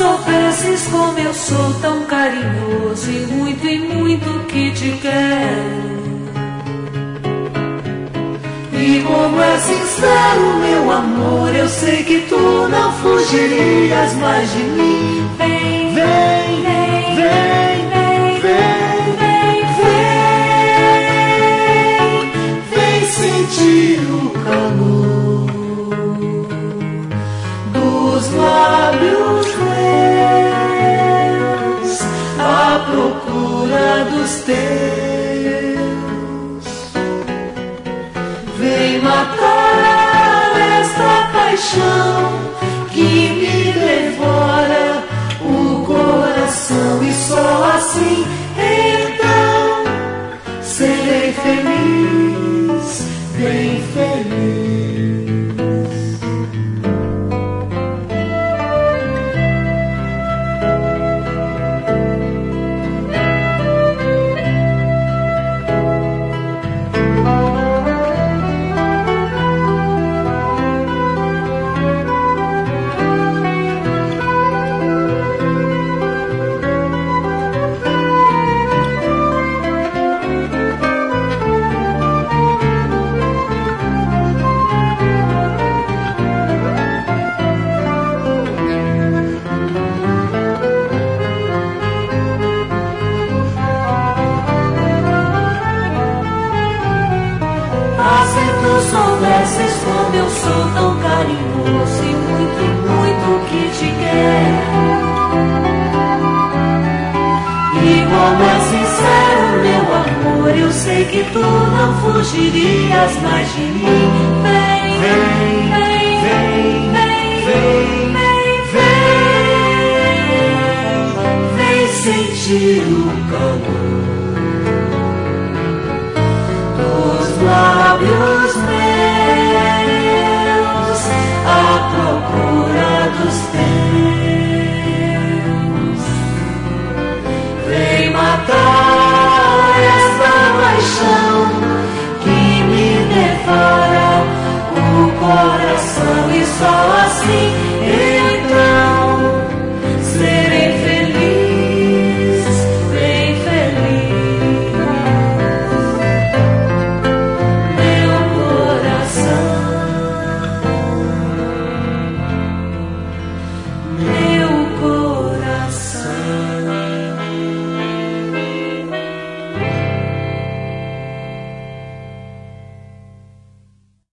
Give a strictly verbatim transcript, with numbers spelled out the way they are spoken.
soubesses como eu sou tão carinhoso e muito e muito que te quero. E como é sincero meu amor, eu sei que tu não fugirias mais de mim. Vem, vem, vem, vem, vem, vem, vem, vem sentir o calor dos lábios meus à procura dos teus. Vem matar esta paixão que me devora o coração, e só assim então serei feliz, bem feliz. Soubesses como eu sou tão carinhoso e muito, muito que te quero. E como é sincero meu amor, eu sei que tu não fugirias mais de mim. Vem, vem, vem, vem, vem, vem, vem, vem sentir o calor dos lábios meus à procura dos teus. Vem matar esta paixão que me devora o coração, e só assim